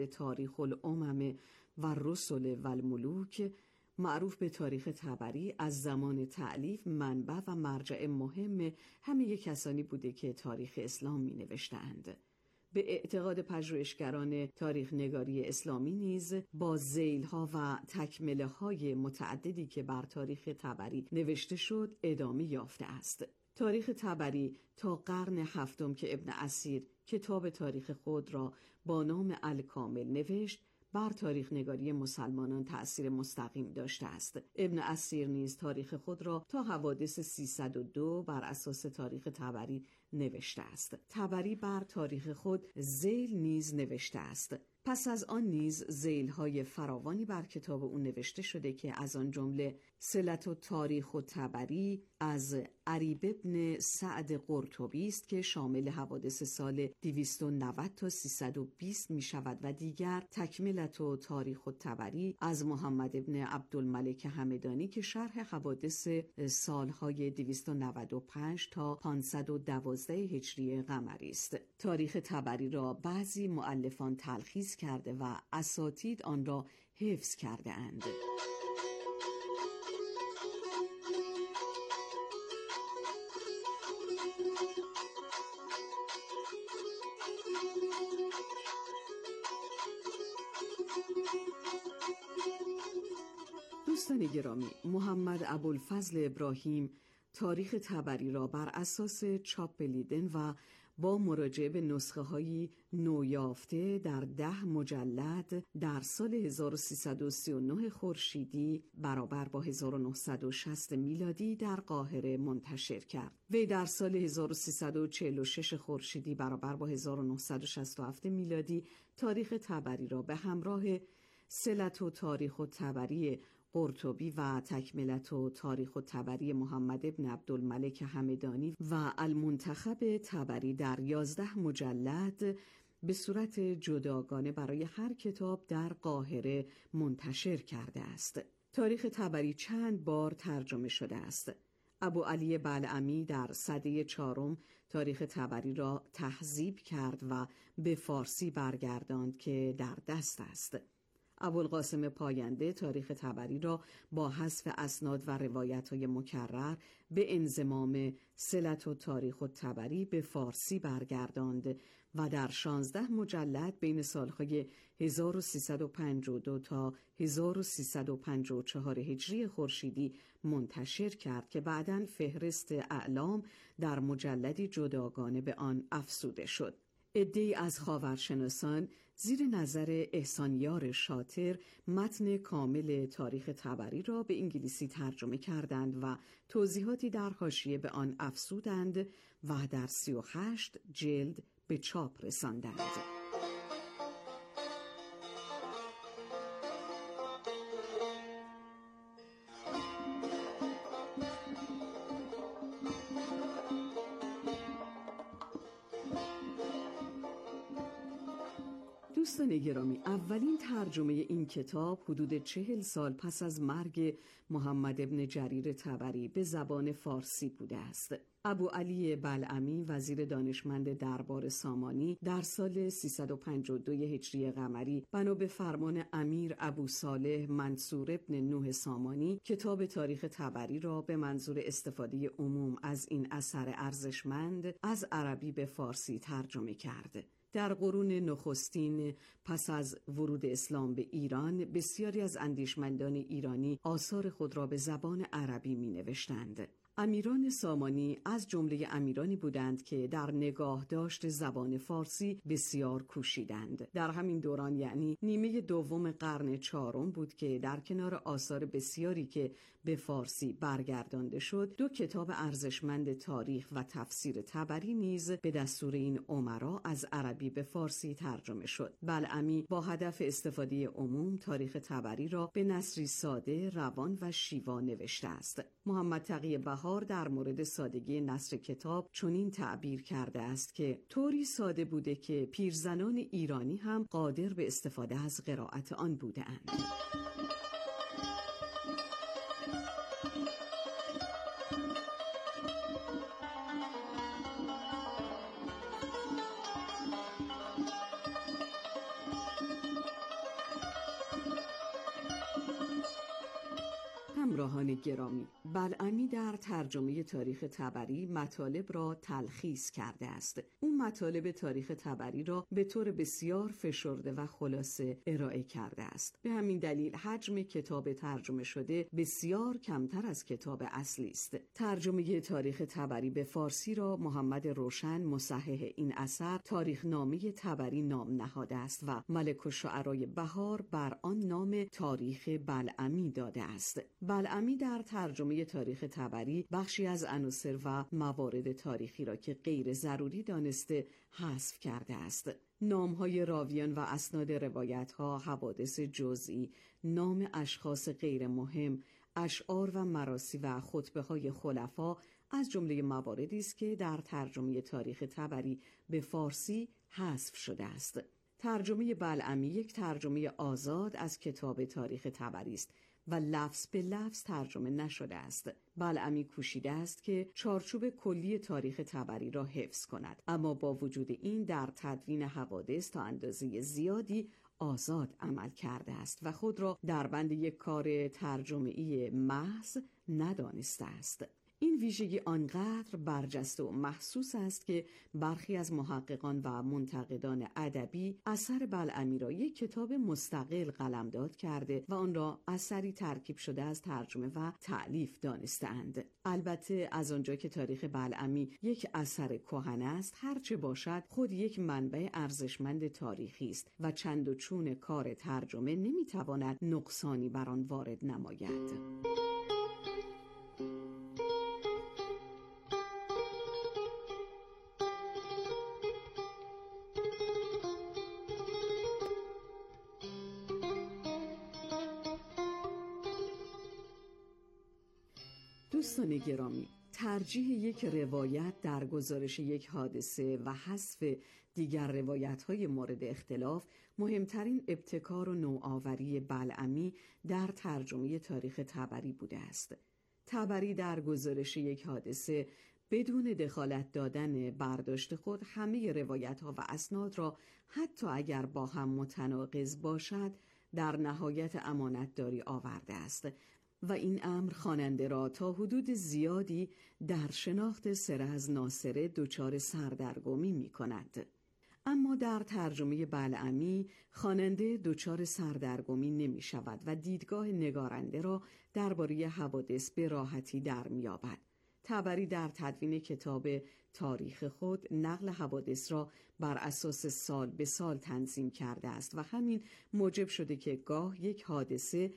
تاریخ الامم و الرسل و الملوک، معروف به تاریخ طبری، از زمان تألیف منبع و مرجع مهم همه کسانی بوده که تاریخ اسلام می نوشتند. به اعتقاد پژوهشگران تاریخ نگاری اسلامی نیز با ذیل‌ها و تکمله‌های متعددی که بر تاریخ طبری نوشته شد ادامه یافته است. تاریخ طبری تا قرن هفتم که ابن اثیر کتاب تاریخ خود را با نام الکامل نوشت، بر تاریخ نگاری مسلمانان تأثیر مستقیم داشته است. ابن اثیر نیز تاریخ خود را تا حوادث 302 بر اساس تاریخ طبری نوشته است. طبری بر تاریخ خود ذیل نیز نوشته است. پس از آن نیز ذیل‌های فراوانی بر کتاب او نوشته شده که از آن جمله صلة التاریخ الطبری از عریب ابن سعد قرطبی است که شامل حوادث سال 290 تا 320 می شود و دیگر تکملة تاریخ الطبری از محمد ابن عبدالملک همدانی که شرح حوادث سالهای 295 تا 512 هجری قمری است. تاریخ طبری را بعضی مؤلفان تلخیص کرده و اساتید آن را حفظ کرده اند. دوستان گرامی، محمد ابوالفضل ابراهیم تاریخ طبری را بر اساس چاپ لیدن و با مراجعه به نسخه های نویافته در 10 مجلد در سال 1339 خورشیدی برابر با 1960 میلادی در قاهره منتشر کرد. وی در سال 1346 خورشیدی برابر با 1967 میلادی تاریخ طبری را به همراه صلة التاریخ الطبری قرطبی و تکملة تاریخ الطبری محمد ابن عبدالملک همدانی و المنتخب طبری در 11 مجلد به صورت جداگانه برای هر کتاب در قاهره منتشر کرده است. تاریخ طبری چند بار ترجمه شده است. ابو علی بلعمی در سده 4 تاریخ طبری را تهذیب کرد و به فارسی برگرداند که در دست است. ابوالقاسم پاینده تاریخ طبری را با حذف اسناد و روایت‌های مکرر به انضمام صلة التاریخ الطبری به فارسی برگرداند و در 16 مجلد بین سالهای 1352 تا 1354 هجری خورشیدی منتشر کرد که بعداً فهرست اعلام در مجلدی جداگانه به آن افزوده شد. عده‌ای از خاورشناسان زیر نظر احسانیار شاطر متن کامل تاریخ طبری را به انگلیسی ترجمه کردند و توضیحاتی در حاشیه به آن افزودند و در 38 جلد به چاپ رساندند. دوستان گرامی، اولین ترجمه این کتاب حدود 40 سال پس از مرگ محمد ابن جریر طبری به زبان فارسی بوده است. ابو علی بلعمی وزیر دانشمند دربار سامانی در سال 352 هجری قمری بنا به فرمان امیر ابو صالح منصور ابن نوح سامانی کتاب تاریخ طبری را به منظور استفاده عموم از این اثر ارزشمند از عربی به فارسی ترجمه کرد. در قرون نخستین پس از ورود اسلام به ایران بسیاری از اندیشمندان ایرانی آثار خود را به زبان عربی می نوشتند. امیران سامانی از جمله امیرانی بودند که در نگاهداشت زبان فارسی بسیار کوشیدند. در همین دوران یعنی نیمه دوم قرن 4 بود که در کنار آثار بسیاری که به فارسی برگردانده شد، 2 کتاب ارزشمند تاریخ و تفسیر طبری نیز به دستور این امرا از عربی به فارسی ترجمه شد. بلعمی با هدف استفاده عموم تاریخ طبری را به نثری ساده، روان و شیوا نوشته است. محمد تقی بهار در مورد سادگی نثر کتاب چنین تعبیر کرده است که طوری ساده بوده که پیرزنان ایرانی هم قادر به استفاده از قرائت آن بودند. همراهان گرامی، بلعمی در ترجمه تاریخ طبری مطالب را تلخیص کرده است. او مطالب تاریخ طبری را به طور بسیار فشرده و خلاصه ارائه کرده است. به همین دلیل حجم کتاب ترجمه شده بسیار کمتر از کتاب اصلی است. ترجمه تاریخ طبری به فارسی را محمد روشن مصحح این اثر تاریخنامه طبری نام نهاده است و ملک الشعرای بهار بر آن نام تاریخ بلعمی داده است. بلعمی در ترجمه تاریخ طبری بخشی از عناصر و موارد تاریخی را که غیر ضروری دانسته حذف کرده است. نام‌های راویان و اسناد روایت‌ها، حوادث جزئی، نام اشخاص غیر مهم، اشعار و مراسی و خطبه‌های خلفا از جمله مواردی است که در ترجمه تاریخ طبری به فارسی حذف شده است. ترجمه بلعمی یک ترجمه آزاد از کتاب تاریخ طبری است و لفظ به لفظ ترجمه نشده است. بلعمی کوشیده است که چارچوب کلی تاریخ طبری را حفظ کند، اما با وجود این در تدوین حوادث تا اندازه زیادی آزاد عمل کرده است و خود را در بند یک کار ترجمه‌ای محض ندانسته است. این ویژگی آنقدر برجسته و محسوس است که برخی از محققان و منتقدان ادبی اثر بلعمی را یک کتاب مستقل قلمداد کرده و آن را اثری ترکیب شده از ترجمه و تألیف دانسته‌اند. البته از آنجا که تاریخ بلعمی یک اثر کهن است، هرچه باشد خود یک منبع ارزشمند تاریخی است و چند و چون کار ترجمه نمیتواند نقصانی بر آن وارد نماید. دوستان گرامی، ترجیح یک روایت در گزارش یک حادثه و حذف دیگر روایت‌های مورد اختلاف مهمترین ابتکار و نوآوری بلعمی در ترجمه تاریخ طبری بوده است. طبری در گزارش یک حادثه بدون دخالت دادن برداشت خود همه روایت‌ها و اسناد را حتی اگر با هم متناقض باشد در نهایت امانتداری آورده است و این امر خواننده را تا حدود زیادی در شناخت سر از ناصره دچار سردرگمی می کند. اما در ترجمه بلعمی خواننده دچار سردرگمی نمی شود و دیدگاه نگارنده را درباره حوادث به راحتی در می یابد. طبری در تدوین کتاب تاریخ خود نقل حوادث را بر اساس سال به سال تنظیم کرده است و همین موجب شده که گاه یک حادثه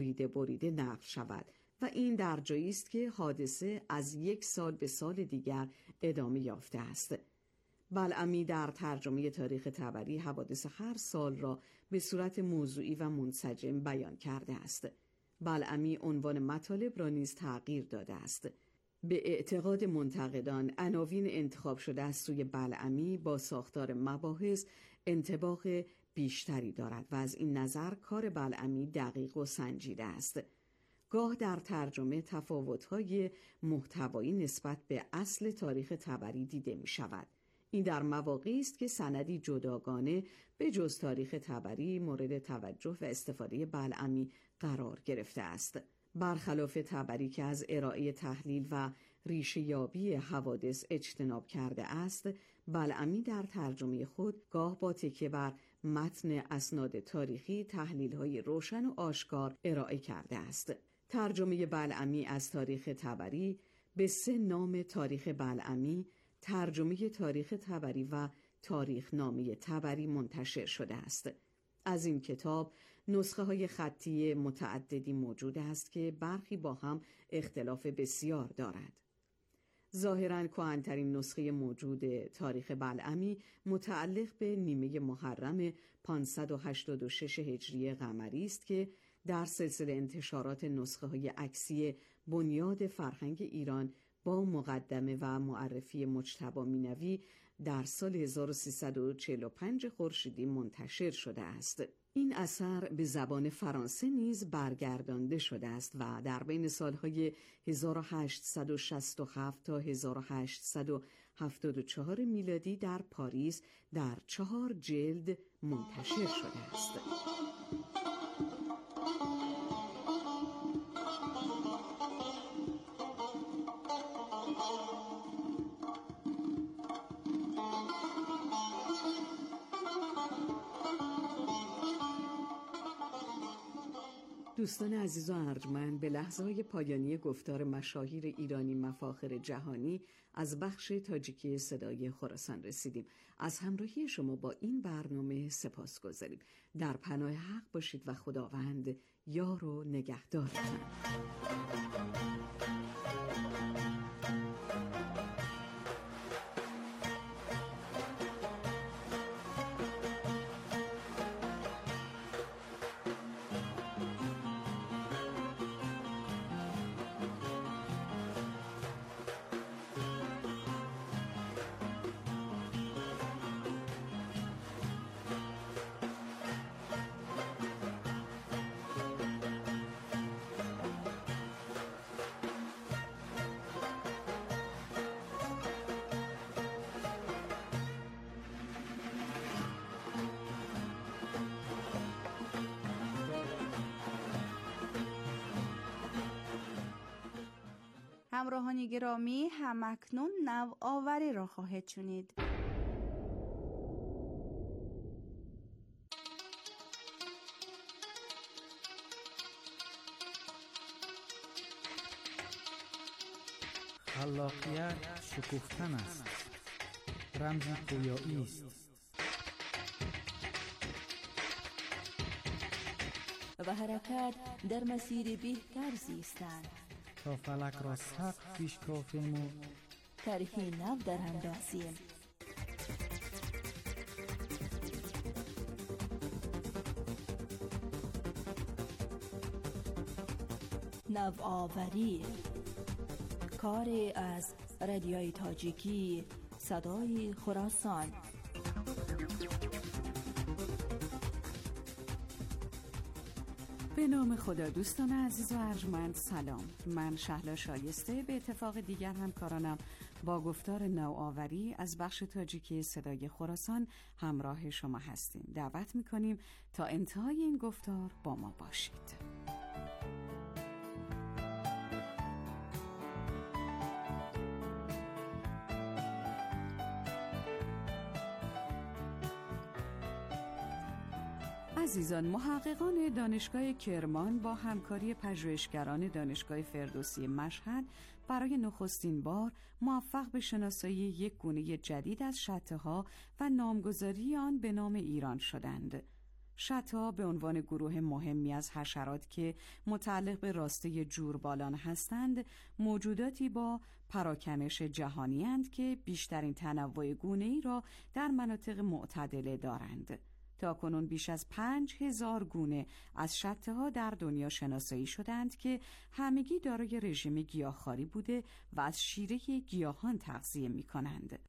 بریده نقل شود و این در جایی است که حادثه از یک سال به سال دیگر ادامه یافته است. بلعمی در ترجمه تاریخ طبری حوادث هر سال را به صورت موضوعی و منسجم بیان کرده است. بلعمی عنوان مطالب را نیز تغییر داده است. به اعتقاد منتقدان عناوین انتخاب شده از سوی بلعمی با ساختار مباحث انطباق بیشتری دارد و از این نظر کار بلعمی دقیق و سنجیده است. گاه در ترجمه تفاوت‌های محتوایی نسبت به اصل تاریخ طبری دیده می شود. این در مواقعی است که سندی جداگانه به جز تاریخ طبری مورد توجه و استفاده بلعمی قرار گرفته است. برخلاف طبری که از ارائه تحلیل و ریشه یابی حوادث اجتناب کرده است، بلعمی در ترجمه خود گاه با تکیه بر متن اسناد تاریخی تحلیل‌های روشن و آشکار ارائه کرده است. ترجمه بلعمی از تاریخ طبری به 3 نام تاریخ بلعمی، ترجمه تاریخ طبری و تاریخنامه طبری منتشر شده است. از این کتاب نسخه‌های خطی متعددی موجود است که برخی با هم اختلاف بسیار دارد. ظاهراً کهن‌ترین نسخه موجود تاریخ بلعمی متعلق به نیمه محرم 586 هجری قمری است که در سلسله انتشارات نسخه‌های عکسی بنیاد فرهنگ ایران با مقدمه و معرفی مجتبی مینوی در سال 1345 خورشیدی منتشر شده است. این اثر به زبان فرانسه نیز برگردانده شده است و در بین سالهای 1867 تا 1874 میلادی در پاریس در 4 جلد منتشر شده است. دوستان عزیز و ارجمند، به لحظه‌های پایانی گفتار مشاهیر ایرانی مفاخر جهانی از بخش تاجیکی صدای خراسان رسیدیم. از همراهی شما با این برنامه سپاسگزاریم. در پناه حق باشید و خداوند یار و نگهدارتان. همراهان گرامی، همکنون نوآوری را خواهید شنید. خلاقیت شکوفتن است، رمزی پویایی است. و حرکت در مسیر بهتر زیستن، تا فلک را سقف پیش کافیم و طرح نو در اندازیم. نوآوری، کاری از رادیوی تاجیکی صدای خراسان. به نام خدا. دوستان عزیز و ارجمند، سلام. من شهلا شایسته به اتفاق دیگر همکارانم با گفتار نوآوری از بخش تاجیکی صدای خراسان همراه شما هستیم. دعوت میکنیم تا انتهای این گفتار با ما باشید. عزیزان، محققان دانشگاه کرمان با همکاری پژوهشگران دانشگاه فردوسی مشهد برای نخستین بار موفق به شناسایی یک گونه جدید از شته‌ها و نامگذاری آن به نام ایران شدند. شته‌ها به عنوان گروه مهمی از حشرات که متعلق به راسته جوربالان هستند، موجوداتی با پراکنش جهانی اند که بیشترین تنوع گونه‌ای را در مناطق معتدله دارند. تاکنون بیش از 5000 گونه از شته‌ها در دنیا شناسایی شدند که همگی دارای رژیم گیاهخواری بوده و از شیره گیاهان تغذیه می‌کنند.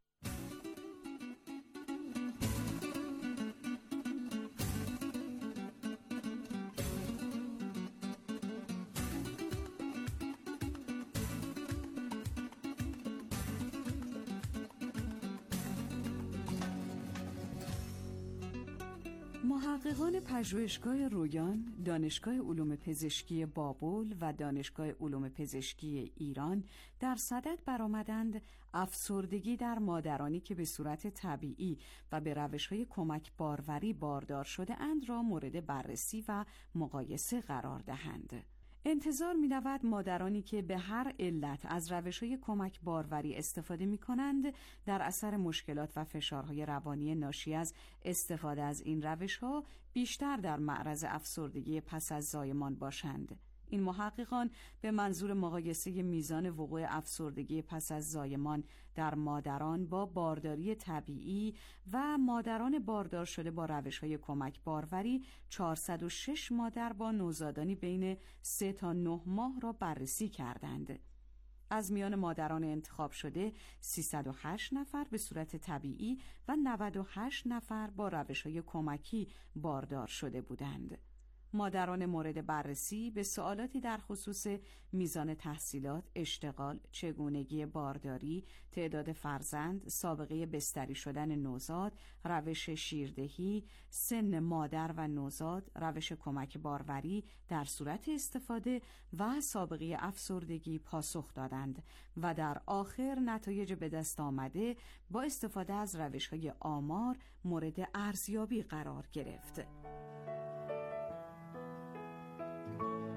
محققان پژوهشگاه رویان، دانشگاه علوم پزشکی بابل و دانشگاه علوم پزشکی ایران در صدد برآمدند افسردگی در مادرانی که به صورت طبیعی و به روش‌های کمک باروری باردار شده اند را مورد بررسی و مقایسه قرار دهند. انتظار می‌رود مادرانی که به هر علت از روش‌های کمک باروری استفاده می‌کنند در اثر مشکلات و فشارهای روانی ناشی از استفاده از این روش‌ها بیشتر در معرض افسردگی پس از زایمان باشند. این محققان به منظور مقایسه میزان وقوع افسردگی پس از زایمان در مادران با بارداری طبیعی و مادران باردار شده با روش‌های کمک باروری 406 مادر با نوزادانی بین 3 تا 9 ماه را بررسی کردند. از میان مادران انتخاب شده 308 نفر به صورت طبیعی و 98 نفر با روش‌های کمکی باردار شده بودند. مادران مورد بررسی به سوالاتی در خصوص میزان تحصیلات، اشتغال، چگونگی بارداری، تعداد فرزند، سابقه بستری شدن نوزاد، روش شیردهی، سن مادر و نوزاد، روش کمک باروری در صورت استفاده و سابقه افسردگی پاسخ دادند و در آخر نتایج به دست آمده با استفاده از روش‌های آمار مورد ارزیابی قرار گرفت.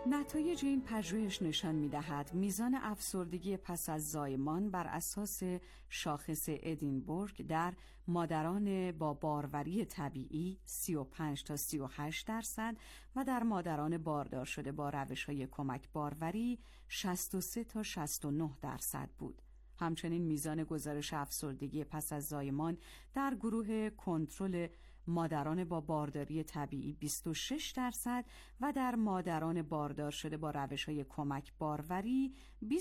نتایج این پژوهش نشان می‌دهد میزان افسردگی پس از زایمان بر اساس شاخص ادینبورگ در مادران با باروری طبیعی 35 تا 38% و در مادران باردار شده با روش‌های کمک باروری 63 تا 69% بود. همچنین میزان گزارش افسردگی پس از زایمان در گروه کنترل مادران با بارداری طبیعی 26% و در مادران باردار شده با روش‌های کمک باروری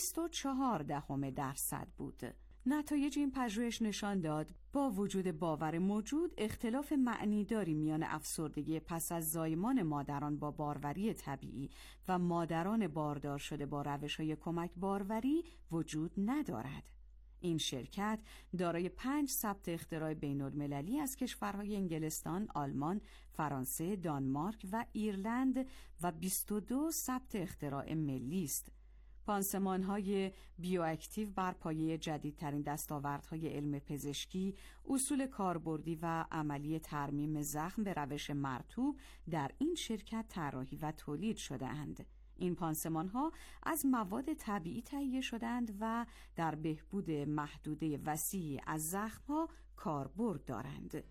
24% بود. نتایج این پژوهش نشان داد با وجود باور موجود، اختلاف معنیداری میان افسردگی پس از زایمان مادران با باروری طبیعی و مادران باردار شده با روش‌های کمک باروری وجود ندارد. این شرکت دارای 5 ثبت اختراع بین‌المللی از کشورهای انگلستان، آلمان، فرانسه، دانمارک و ایرلند و 22 ثبت اختراع ملی است. پانسمان‌های بیواکتیو بر پایه جدیدترین دستاوردهای علم پزشکی، اصول کاربردی و عملی ترمیم زخم به روش مرطوب در این شرکت طراحی و تولید شده‌اند. این پانسمان‌ها از مواد طبیعی تهیه شده‌اند و در بهبود محدوده وسیعی از زخم‌ها کاربرد دارند.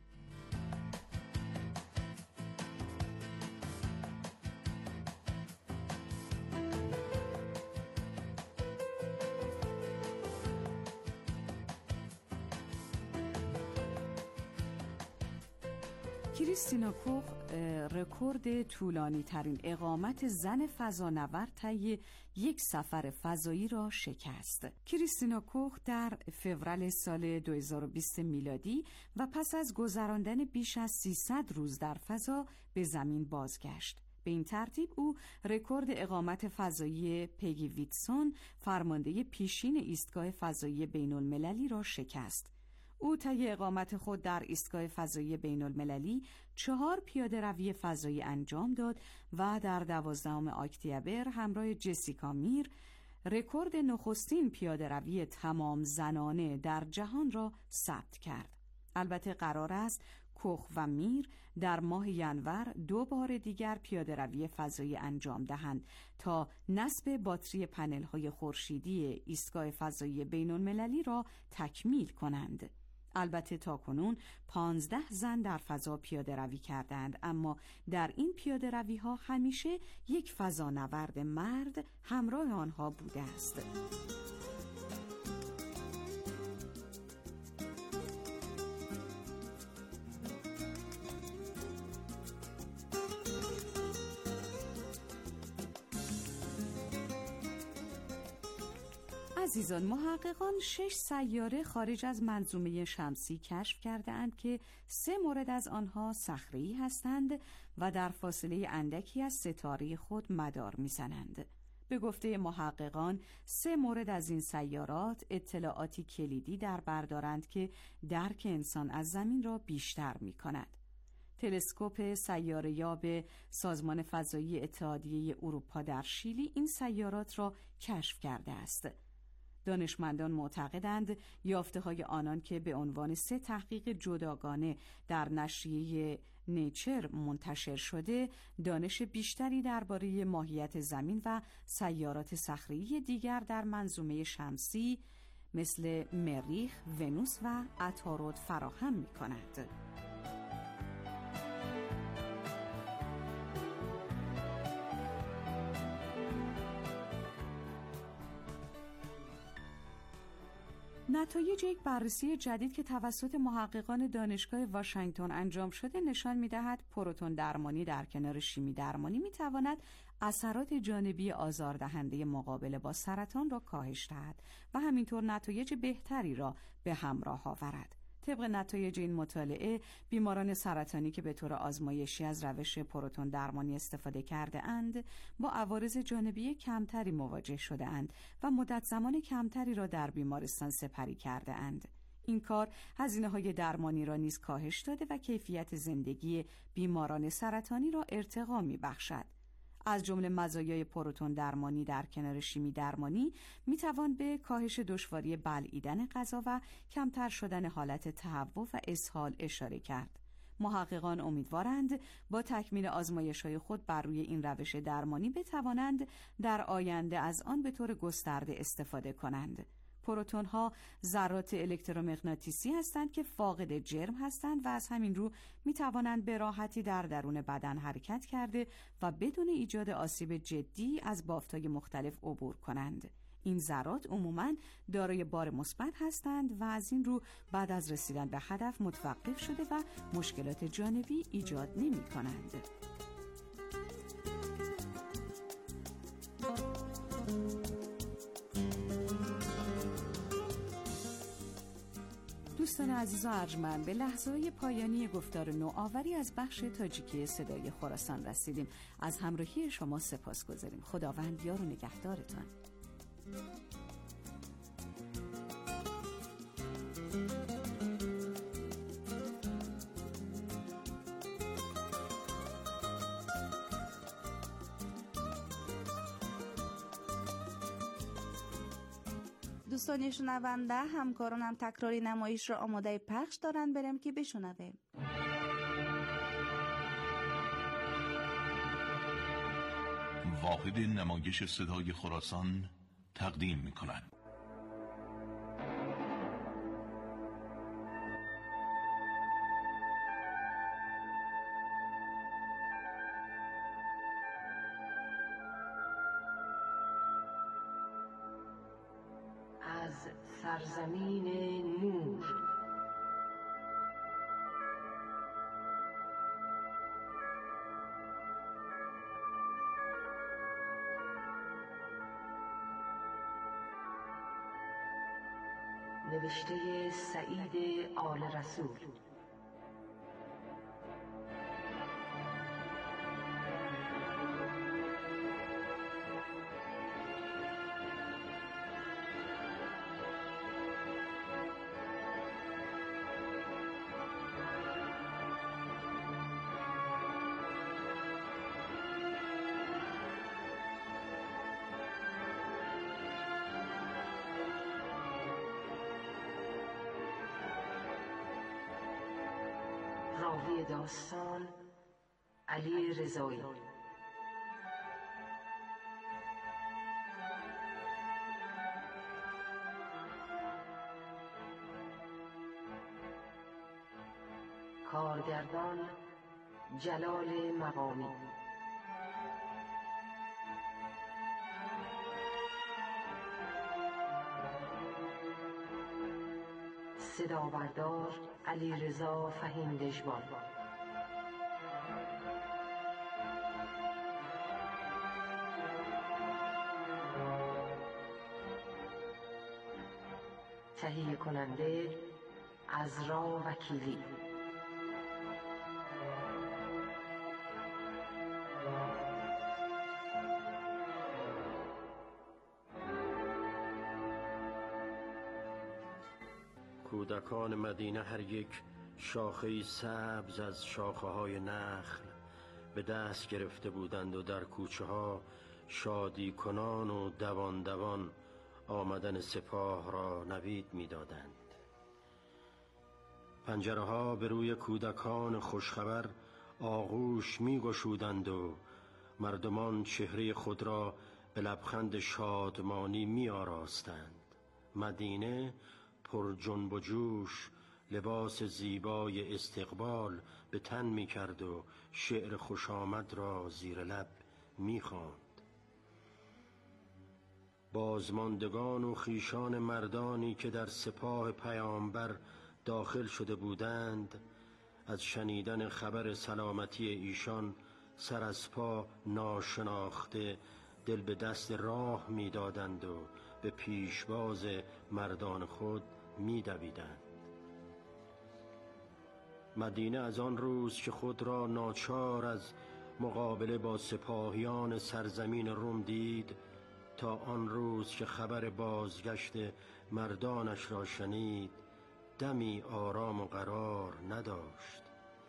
کریستینا کوخ رکورد طولانی ترین اقامت زن فضانورد طی یک سفر فضایی را شکست. کریستینا کوخ در فوریه سال 2020 میلادی و پس از گذراندن بیش از 300 روز در فضا به زمین بازگشت. به این ترتیب او رکورد اقامت فضایی پگی ویتسون، فرمانده پیشین ایستگاه فضایی بین‌المللی را شکست. او طی اقامت خود در ایستگاه فضایی بین‌المللی 4 پیاده‌روی فضایی انجام داد و در 12 اکتبر همراه جسیکا میر رکورد نخستین پیاده‌روی تمام زنانه در جهان را ثبت کرد. البته قرار است کوخ و میر در ماه ژانویه 2 بار دیگر پیاده‌روی فضایی انجام دهند تا نصب باتری پنل‌های خورشیدی ایستگاه فضایی بین‌المللی را تکمیل کنند. البته تاکنون 15 زن در فضا پیاده روی کردند، اما در این پیاده روی ها همیشه یک فضانورد مرد همراه آنها بوده است. عزیزان، محققان 6 سیاره خارج از منظومه شمسی کشف کرده‌اند که 3 مورد از آنها صخره‌ای هستند و در فاصله اندکی از ستاره خود مدار می‌زنند. به گفته محققان 3 مورد از این سیارات اطلاعاتی کلیدی در بر دارند که درک انسان از زمین را بیشتر می‌کند. تلسکوپ سیاره‌یاب سازمان فضایی اتحادیه اروپا در شیلی این سیارات را کشف کرده است. دانشمندان معتقدند یافته‌های آنان که به عنوان 3 تحقیق جداگانه در نشریه نیچر منتشر شده، دانش بیشتری درباره ماهیت زمین و سیارات صخره‌ای دیگر در منظومه شمسی مثل مریخ، ونوس و عطارد فراهم می‌کند. نتایج یک بررسی جدید که توسط محققان دانشگاه واشنگتن انجام شده نشان می‌دهد پروتون درمانی در کنار شیمی درمانی می‌تواند اثرات جانبی آزاردهنده مقابله با سرطان را کاهش دهد و همینطور نتایج بهتری را به همراه آورد. طبق نتایج این مطالعه، بیماران سرطانی که به طور آزمایشی از روش پروتون درمانی استفاده کرده اند با عوارض جانبی کمتری مواجه شده اند و مدت زمان کمتری را در بیمارستان سپری کرده اند. این کار هزینه‌های درمانی را نیز کاهش داده و کیفیت زندگی بیماران سرطانی را ارتقا می‌بخشد. از جمله مزایای پروتون درمانی در کنار شیمی درمانی میتوان به کاهش دشواری بلعیدن غذا و کمتر شدن حالت تهوع و اسهال اشاره کرد. محققان امیدوارند با تکمیل آزمایش‌های خود بر روی این روش درمانی بتوانند در آینده از آن به طور گسترده استفاده کنند. پروتون‌ها ذرات الکترومغناطیسی هستند که فاقد جرم هستند و از همین رو می‌توانند به راحتی در درون بدن حرکت کرده و بدون ایجاد آسیب جدی از بافت‌های مختلف عبور کنند. این ذرات عموماً دارای بار مثبت هستند و از این رو بعد از رسیدن به هدف متوقف شده و مشکلات جانبی ایجاد نمی‌کنند. دوستان عزیز و ارجمند، به لحظه‌های پایانی گفتار نوآوری از بخش تاجیکی صدای خراسان رسیدیم. از همراهی شما سپاسگزاریم. خداوند یار و نگهدارتان. دوستان شنونده، همکارانم تکراری نمایش را آماده پخش دارن، بریم که بشنویم. واحد نمایش صدای خراسان تقدیم می‌کند. از سرزمین نور. نوشته سعید آل رسول. راوی داستان علی رضایی. کارگردان جلال مقامی. صدابردار علیرضا فهیم دژبان. تهیه کننده عذرا وکیلی. کودکان مدینه هر یک شاخه‌ای سبز از شاخه‌های نخل به دست گرفته بودند و در کوچه ها شادی کنان و دوان دوان آمدن سپاه را نوید می دادند. پنجره ها به روی کودکان خوشخبر آغوش می گشودند و مردمان چهره خود را به لبخند شادمانی می آراستند. مدینه پر جنب و جوش لباس زیبای استقبال به تن می کرد و شعر خوش آمد را زیر لب می خواند. بازماندگان و خیشان مردانی که در سپاه پیامبر داخل شده بودند از شنیدن خبر سلامتی ایشان سر از پا ناشناخته دل به دست راه می دادند و به پیشواز مردان خود می دویدند. مدینه از آن روز که خود را ناچار از مقابله با سپاهیان سرزمین روم دید تا آن روز که خبر بازگشت مردانش را شنید دمی آرام و قرار نداشت.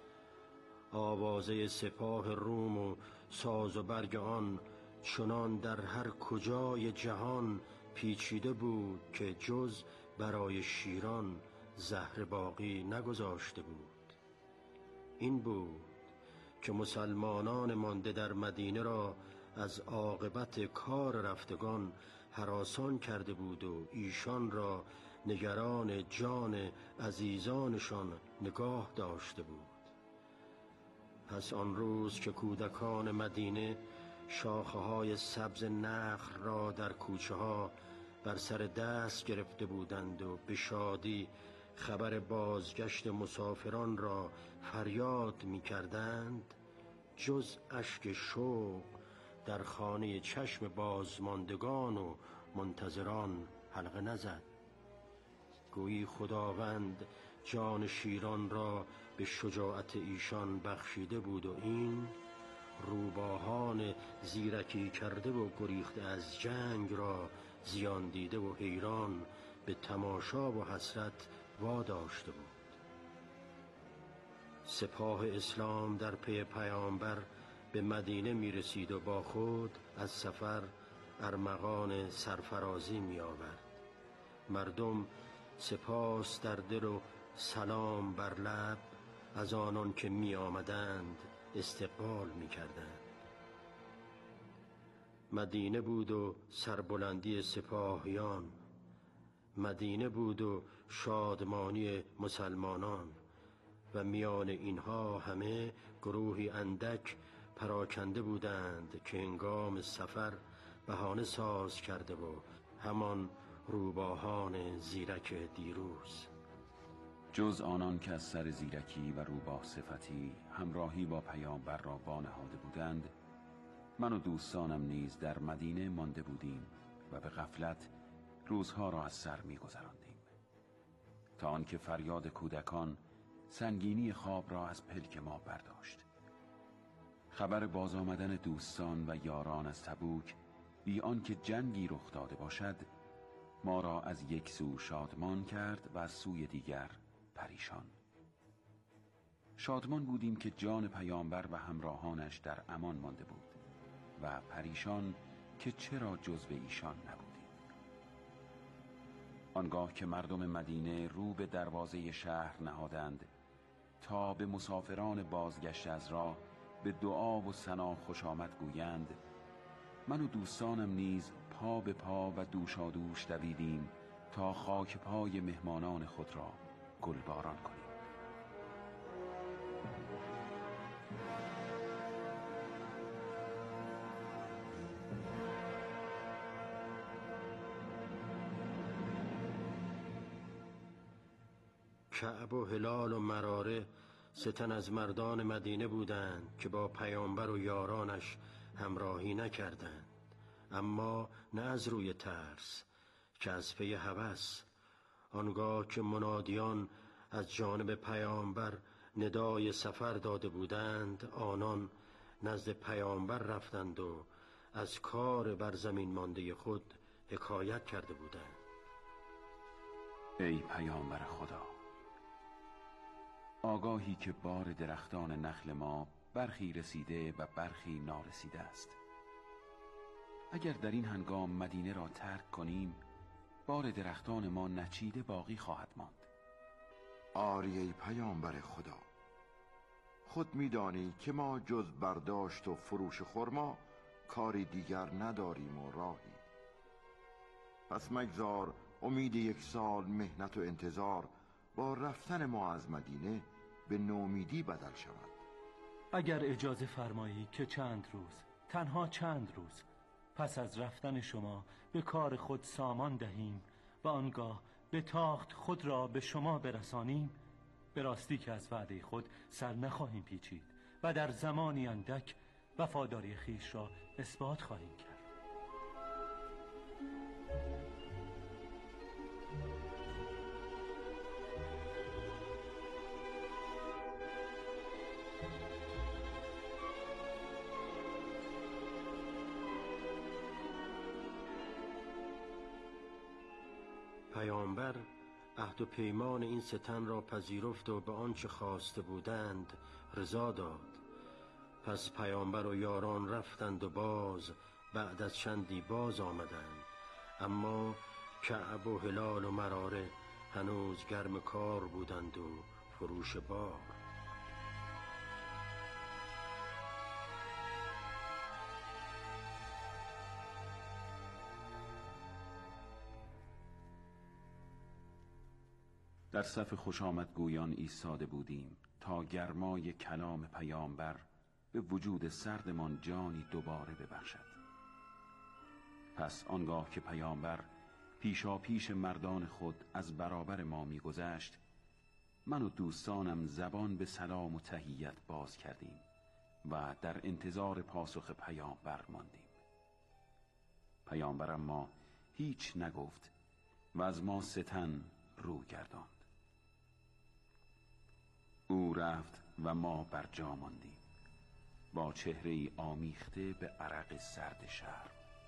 آوازه سپاه روم و ساز و برگ آن چنان در هر کجای جهان پیچیده بود که جز برای شیران زهر باقی نگذاشته بود. این بود که مسلمانان مانده در مدینه را از عاقبت کار رفتگان هراسان کرده بود و ایشان را نگران جان عزیزانشان نگاه داشته بود. پس آن روز که کودکان مدینه شاخه‌های سبز نخل را در کوچه ها بر سر دست گرفته بودند و به شادی خبر بازگشت مسافران را فریاد می کردند، جز اشک شوق در خانه چشم بازماندگان و منتظران حلقه نزد. گویی خداوند جان شیران را به شجاعت ایشان بخشیده بود و این روباهان زیرکی کرده و گریخته از جنگ را زیان دیده و حیران به تماشا و حسرت واداشته بود. سپاه اسلام در پی پیامبر به مدینه می رسید و با خود از سفر ارمغان سرفرازی می آورد. مردم سپاس در دل و سلام بر لب از آنان که می آمدند استقبال می کردند. مدینه بود و سربلندی سپاهیان، مدینه بود و شادمانی مسلمانان و میان اینها همه گروهی اندک پراکنده بودند که هنگام سفر بهانه ساز کرده و همان روباهان زیرک دیروز. جز آنان که از سر زیرکی و روباه صفتی همراهی با پیامبر را وانهاده بودند، من و دوستانم نیز در مدینه مانده بودیم و به غفلت روزها را از سر می‌گذراندیم، تا آنکه فریاد کودکان سنگینی خواب را از پلک ما برداشت. خبر باز آمدن دوستان و یاران از تبوک بی آنکه جنگی رخ داده باشد ما را از یک سو شادمان کرد و از سوی دیگر پریشان. شادمان بودیم که جان پیامبر و همراهانش در امان مانده بود و پریشان که چرا جزو ایشان نبودیم. آنگاه که مردم مدینه رو به دروازه شهر نهادند تا به مسافران بازگشت از راه به دعا و ثنا خوش آمد گویند، من و دوستانم نیز پا به پا و دوشادوش دویدیم تا خاک پای مهمانان خود را گلباران کنیم. کعب و هلال و مراره 3 تن از مردان مدینه بودند که با پیامبر و یارانش همراهی نکردند، اما نه از روی ترس که از پی هوس. آنگاه که منادیان از جانب پیامبر ندای سفر داده بودند، آنان نزد پیامبر رفتند و از کار بر زمین مانده خود حکایت کرده بودند. ای پیامبر خدا، آگاهی که بار درختان نخل ما برخی رسیده و برخی نارسیده است. اگر در این هنگام مدینه را ترک کنیم بار درختان ما نچیده باقی خواهد ماند. آری ای پیامبر خدا، خود می‌دانی که ما جز برداشت و فروش خرما کاری دیگر نداریم و راهی. پس مگذار امید 1 سال مهنت و انتظار با رفتن ما از مدینه به نومیدی بدل شود. اگر اجازه فرمایی که چند روز، تنها چند روز پس از رفتن شما به کار خود سامان دهیم و آنگاه به تاخت خود را به شما برسانیم، به راستی که از وعده خود سر نخواهیم پیچید و در زمانی اندک وفاداری خویش را اثبات خواهیم کرد. پیامبر عهد و پیمان این 3 تن را پذیرفت و به آنچه خواسته بودند رضا داد. پس پیامبر و یاران رفتند و باز بعد از چندی باز آمدند، اما کعب و هلال و مراره هنوز گرم کار بودند و فروش بار. در صف خوش آمدگویان ایستاده بودیم تا گرمای کلام پیامبر به وجود سردمان جانی دوباره ببخشد. پس آنگاه که پیامبر پیشا پیش مردان خود از برابر ما می‌گذشت، من و دوستانم زبان به سلام و تحیت باز کردیم و در انتظار پاسخ پیامبر ماندیم. پیامبر ما هیچ نگفت و از ما ستن رو گرداند. او رفت و ما بر جا ماندیم با چهره‌ای آمیخته به عرق سرد شهر.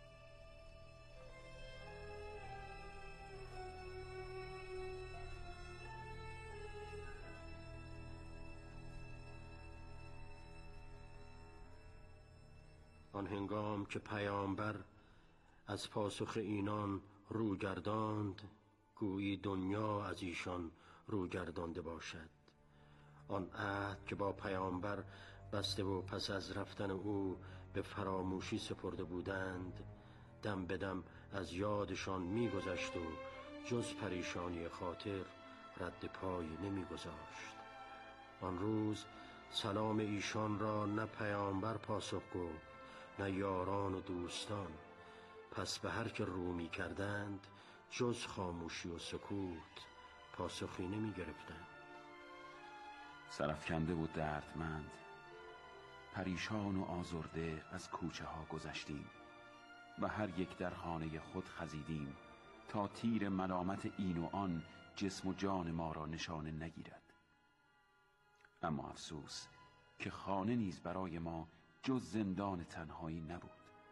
آن هنگام که پیامبر از پاسخ اینان رو گرداند، گویی دنیا از ایشان رو گردانده باشد. آن عهد که با پیامبر بسته و پس از رفتن او به فراموشی سپرده بودند، دم به دم از یادشان می‌گذشت و جز پریشانی خاطر رد پای نمی‌گذاشت. آن روز سلام ایشان را نه پیامبر پاسخ گفت نه یاران و دوستان، پس به هر که رو می کردند جز خاموشی و سکوت پاسخی نمی گرفتند. سرفکنده و دردمند، پریشان و آزرده از کوچه ها گذشتیم و هر یک در خانه خود خزیدیم تا تیر ملامت این و آن جسم و جان ما را نشانه نگیرد. اما افسوس که خانه نیز برای ما جز زندان تنهایی نبود.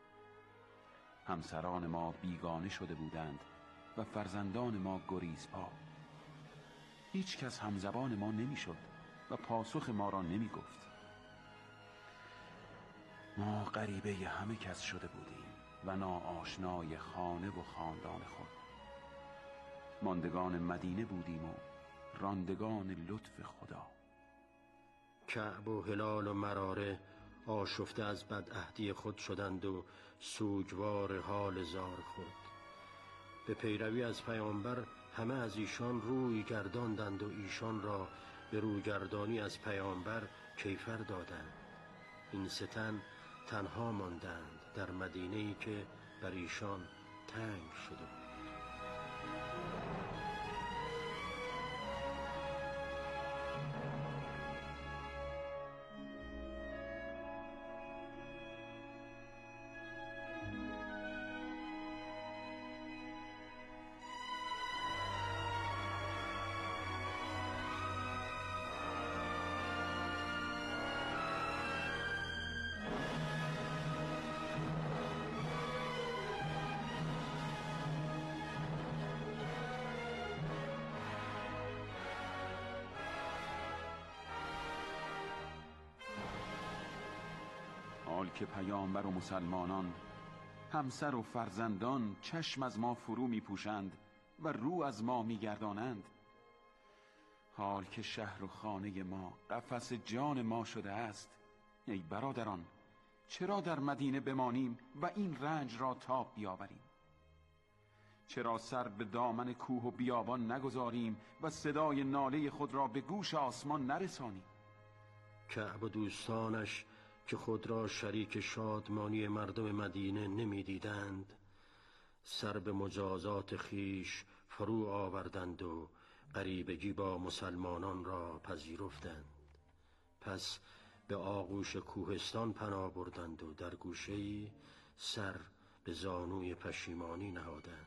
همسران ما بیگانه شده بودند و فرزندان ما گریزپا. هیچ کس همزبان ما نمیشد و پاسخ ما را نمی گفت. ما غریبه همه کس شده بودیم و ناآشنای خانه و خاندان خود. ماندگان مدینه بودیم و راندگان لطف خدا. کعب و هلال و مراره آشفته از بدعهدی خود شدند و سوگوار حال زار خود. به پیروی از پیامبر همه از ایشان روی گرداندند و ایشان را به رویگردانی از پیامبر کیفر دادند. این ستن تنها ماندند در مدینه‌ای که بر ایشان تنگ شده بود. حال که پیامبر و مسلمانان، همسر و فرزندان چشم از ما فرو می پوشند و رو از ما می گردانند، حال که شهر و خانه ما قفس جان ما شده است، ای برادران چرا در مدینه بمانیم و این رنج را تاب بیاوریم؟ چرا سر به دامن کوه و بیابان نگذاریم و صدای ناله خود را به گوش آسمان نرسانیم؟ کعب و دوستانش که خود را شریک شادمانی مردم مدینه نمی دیدند، سر به مجازات خیش فرو آوردند و غریبگی با مسلمانان را پذیرفتند. پس به آغوش کوهستان پناه بردند و در گوشه‌ای سر به زانوی پشیمانی نهادند.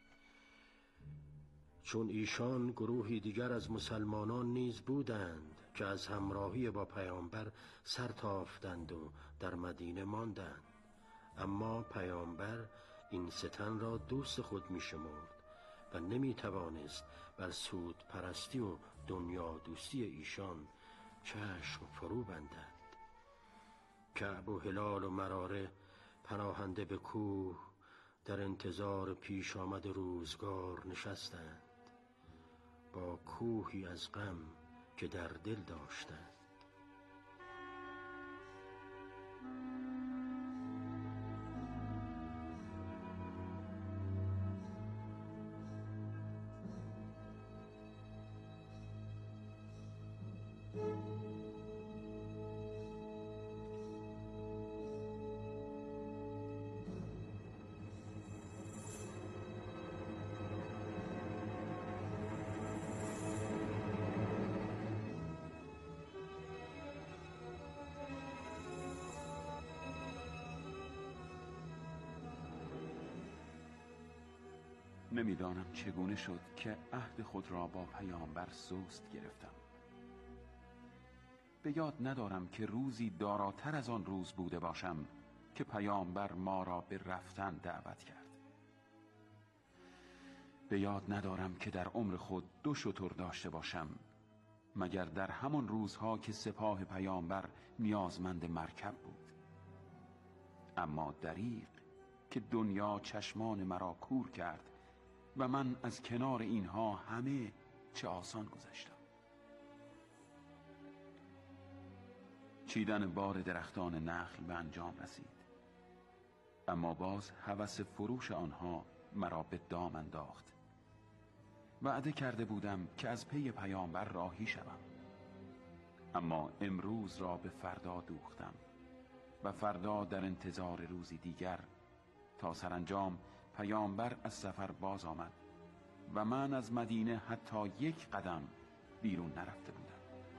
چون ایشان گروهی دیگر از مسلمانان نیز بودند که از همراهی با پیامبر سر تافتند و در مدینه ماندند، اما پیامبر این ستن را دوست خود می شمرد و نمی توانست بر سود پرستی و دنیا دوستی ایشان چشم فرو بندد. کعب و هلال و مراره پناهنده به کوه در انتظار پیش آمد روزگار نشستند، با کوهی از غم که در دل داشتند. نمیدانم چگونه شد که عهد خود را با پیامبر سست گرفتم. به یاد ندارم که روزی داراتر از آن روز بوده باشم که پیامبر ما را به رفتن دعوت کرد. به یاد ندارم که در عمر خود 2 شتر داشته باشم مگر در همان روزها که سپاه پیامبر نیازمند مرکب بود. اما دریغ که دنیا چشمان مرا کور کرد و من از کنار اینها همه چه آسان گذشتم. چیدن بار درختان نخل به انجام رسید، اما باز هوس فروش آنها مرا به دام انداخت. وعده کرده بودم که از پی پیامبر راهی شوم، اما امروز را به فردا دوختم و فردا در انتظار روزی دیگر تا سرانجام پیامبر از سفر باز آمد و من از مدینه حتی 1 قدم بیرون نرفته بودم.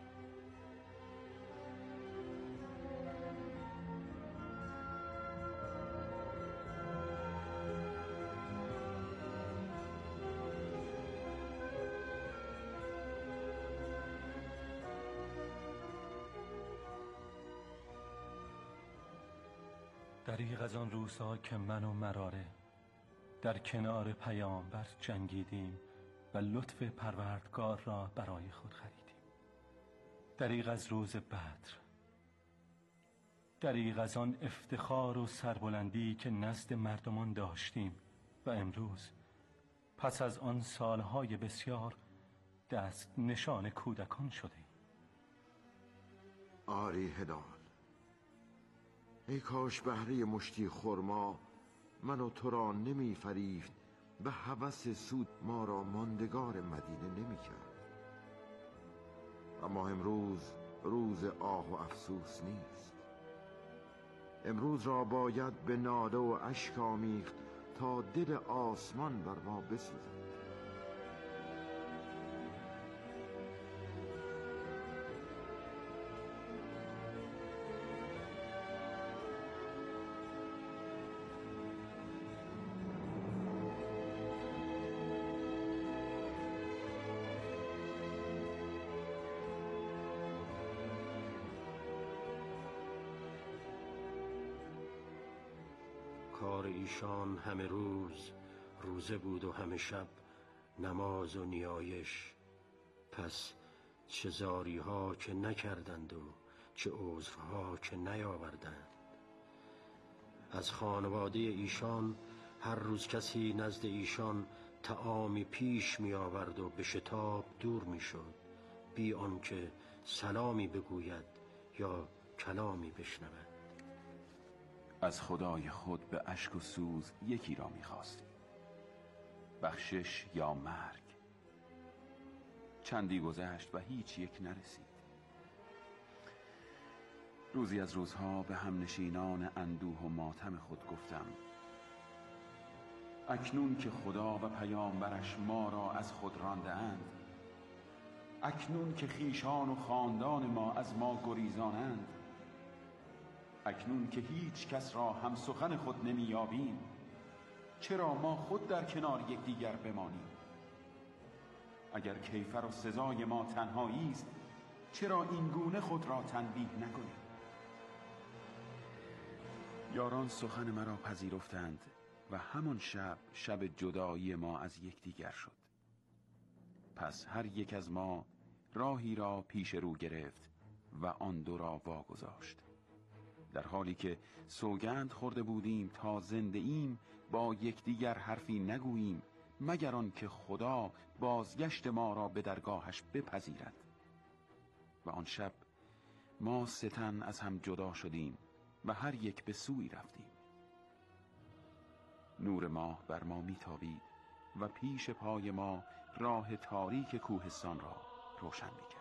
دریغ از آن روزها که من و مراره در کنار پیامبر جنگیدیم و لطف پروردگار را برای خود خریدیم. دریغ از روز بدر، دریغ از آن افتخار و سربلندی که نزد مردمان داشتیم و امروز پس از آن سالهای بسیار دست نشان کودکان شدیم. آری هلال، ای کاش بهره مشتی خرما من و تو را نمی فریفت و هوس سود ما را ماندگار مدینه نمی کرد. اما امروز روز آه و افسوس نیست. امروز را باید به ناله و اشک آمیخت تا دل آسمان بر ما بسوزد. کار ایشان همه روز روزه بود و همه شب نماز و نیایش. پس چه زاری ها که نکردند و چه عذرها که نیاوردند. از خانواده ایشان هر روز کسی نزد ایشان طعامی پیش می آورد و به شتاب دور می شد، بی آنکه سلامی بگوید یا کلامی بشنود. از خدای خود به اشک و سوز یکی را می‌خواستیم، بخشش یا مرگ. چندی گذشت و هیچ یک نرسید. روزی از روزها به همنشینان اندوه و ماتم خود گفتم: اکنون که خدا و پیامبرش ما را از خود رانده اند، اکنون که خویشان و خاندان ما از ما گریزانند، اکنون که هیچ کس را هم سخن خود نمیابیم، چرا ما خود در کنار یکدیگر بمانیم؟ اگر کیفر و سزای ما تنهایی است، چرا این گونه خود را تنبیه نکنیم؟ یاران سخن مرا پذیرفتند و همان شب جدایی ما از یکدیگر شد. پس هر یک از ما راهی را پیش رو گرفت و آن 2 را واگذاشت، در حالی که سوگند خورده بودیم تا زنده ایم با یکدیگر حرفی نگوییم مگر آن که خدا بازگشت ما را به درگاهش بپذیرد. و آن شب ما 3 تن از هم جدا شدیم و هر یک به سوی رفتیم. نور ماه بر ما میتابید و پیش پای ما راه تاریک کوهستان را روشن میکرد.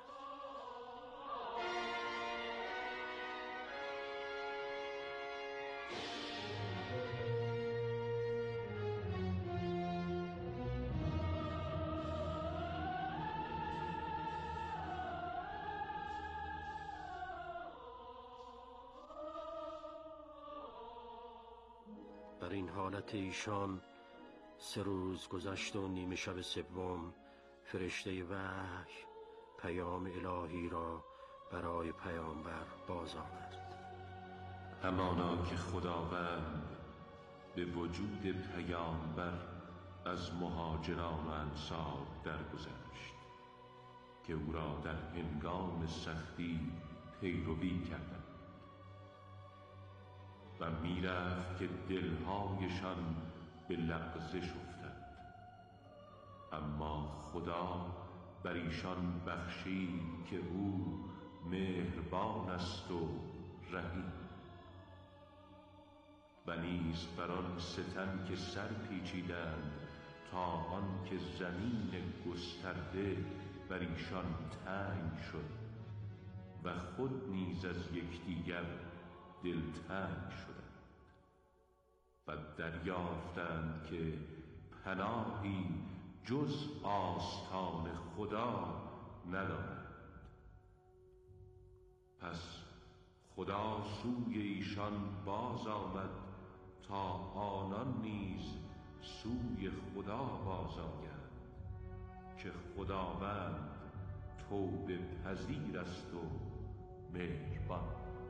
در این حالت ایشان 3 روز گذشت و نیمه شب سوم فرشته وحی پیام الهی را برای پیامبر باز آورد. همانا که خداوند به وجود پیامبر از مهاجران و انصار درگذشت که او را در هنگام سختی پیروی کردند و میرفت که دلهایشان به لغزش افتد، اما خدا بر ایشان بخشید که او مهربان است و رحیم. و نیز بر آن ستم که سر پیچیدند تا آن که زمین گسترده بر ایشان تنگ شد و خود نیز از یکدیگر دلتنگ شدند و دریافتند که پناهی جز آستان خدا ندارند. پس خدا سوی ایشان باز آمد تا آنان نیز سوی خدا باز آیند که خداوند توبه پذیر است و مهربان.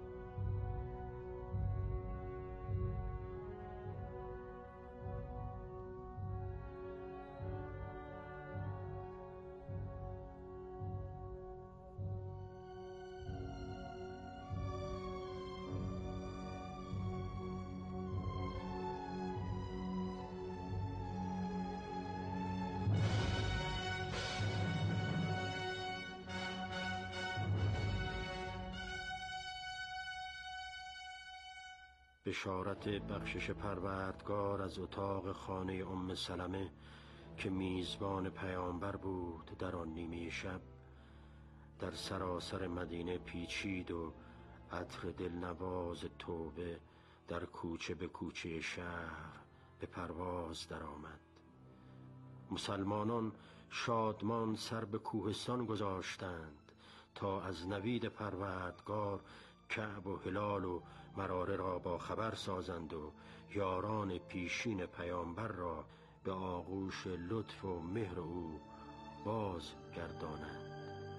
بشارت بخشش پروردگار از اتاق خانه ام سلمه که میزبان پیامبر بود در آن نیمه شب در سراسر مدینه پیچید و عطر دلنواز توبه در کوچه به کوچه شهر به پرواز درآمد. مسلمانان شادمان سر به کوهستان گذاشتند تا از نوید پروردگار کعب و هلال و مراره را با خبر سازند و یاران پیشین پیامبر را به آغوش لطف و مهر او باز گردانند.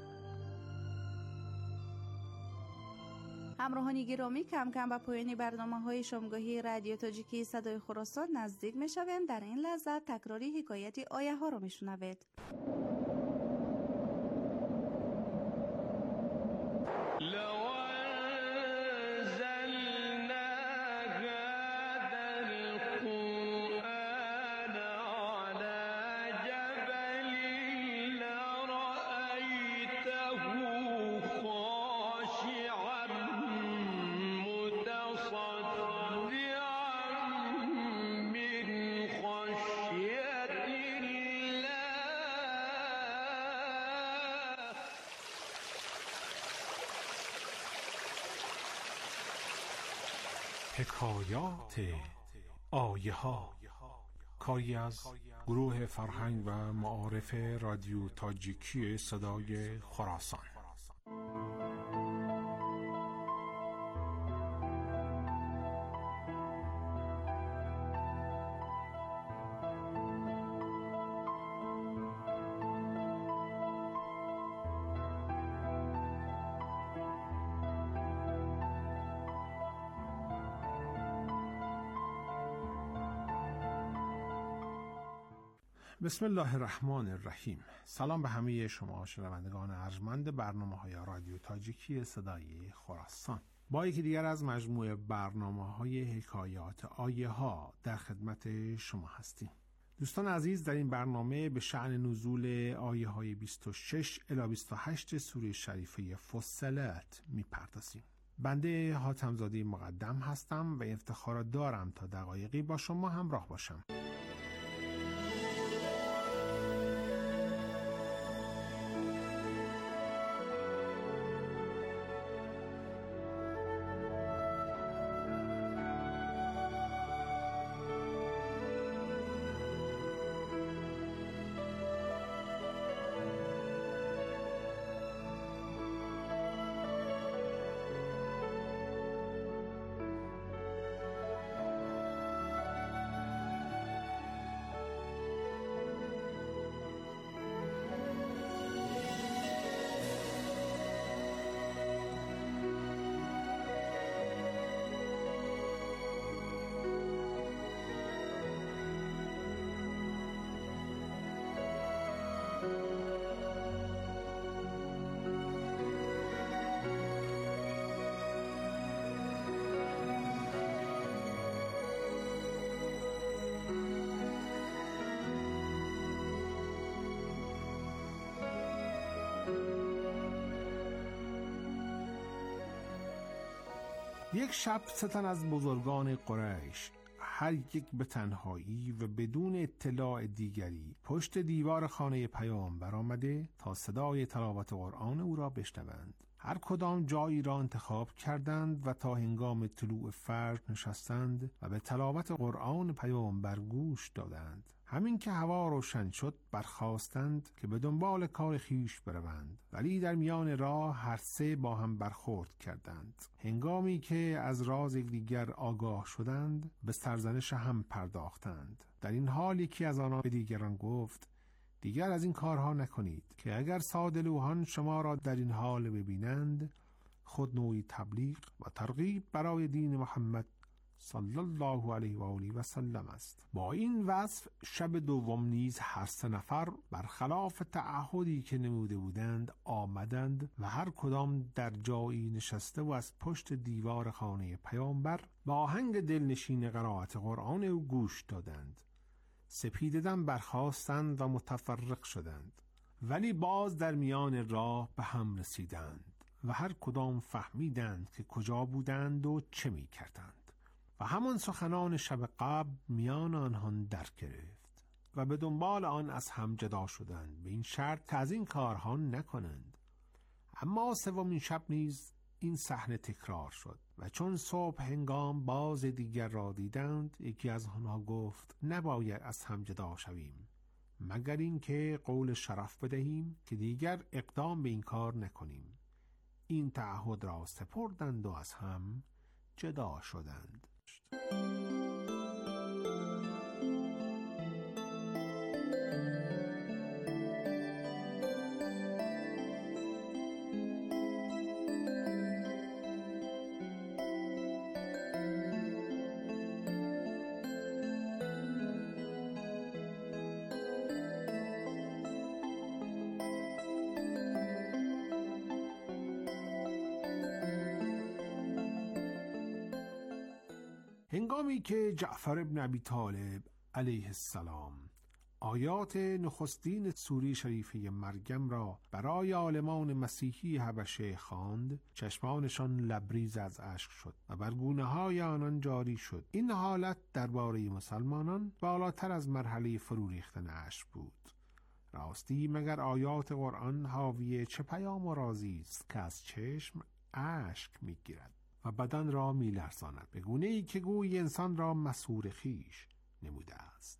همراهان گرامی، کم کم به پایان برنامه‌های شامگاهی رادیو تاجیکی صدای خراسان نزدیک می‌شویم. در این لحظه تکراری حکایت آیه ها را می‌شنوید. حکایات آیه ها، کاری از گروه فرهنگ و معارف رادیو تاجیکی صدای خراسان. بسم الله الرحمن الرحیم. سلام به همه شما شنوندگان ارجمند برنامه‌های رادیو تاجیکی صدای خراسان. با یکی دیگر از مجموعه برنامه‌های حکایات آیه ها در خدمت شما هستیم. دوستان عزیز، در این برنامه به شأن نزول آیه های 26 الی 28 سوره شریفه فصلت میپردازیم. بنده حاتم‌زاده مقدم هستم و افتخار دارم تا دقایقی با شما همراه باشم. یک شب 3 تن از بزرگان قریش هر یک به تنهایی و بدون اطلاع دیگری پشت دیوار خانه پیامبر آمده تا صدای تلاوت قرآن او را بشنوند. هر کدام جایی را انتخاب کردند و تا هنگام طلوع فجر نشستند و به تلاوت قرآن پیامبر گوش دادند. همین که هوا روشن شد برخاستند که به دنبال کار خیش بروند، ولی در میان راه هر 3 با هم برخورد کردند. هنگامی که از راز دیگر آگاه شدند به سرزنش هم پرداختند. در این حال یکی از آنها به دیگران گفت دیگر از این کارها نکنید که اگر سادلوهان شما را در این حال ببینند خود نوعی تبلیغ و ترغیب برای دین محمد صلی الله علیه و آله و سلم است. با این وصف شب دوم نیز هر 3 نفر برخلاف تعهدی که نموده بودند آمدند و هر کدام در جایی نشسته و از پشت دیوار خانه پیامبر با آهنگ دلنشین قرائت قرآن او گوش دادند. سپیددم برخاستند و متفرق شدند، ولی باز در میان راه به هم رسیدند و هر کدام فهمیدند که کجا بودند و چه می کردند و همان سخنان شب قبل میان آنها در گرفت و به دنبال آن از هم جدا شدند به این شرط که از این کارها نکنند. اما 3مین شب نیز این صحنه تکرار شد و چون صبح هنگام باز دیگر را دیدند یکی از آنها گفت نباید از هم جدا شویم مگر این که قول شرف بدهیم که دیگر اقدام به این کار نکنیم. این تعهد را سپردند و از هم جدا شدند. هنگامی که جعفر ابن ابی طالب علیه السلام آیات نخستین سوره شریفه مریم را برای عالمان مسیحی حبشه خواند، چشمانشان لبریز از اشک شد و بر گونه‌های آنان جاری شد. این حالت درباره مسلمانان بالاتر از مرحله فرو ریختن اشک بود. راستی مگر آیات قرآن حاوی چه پیام و رازی است که از چشم اشک می‌گیرد و بدن را می‌لرزاند، به گونه‌ای که گویی انسان را مسحور خویش نموده است.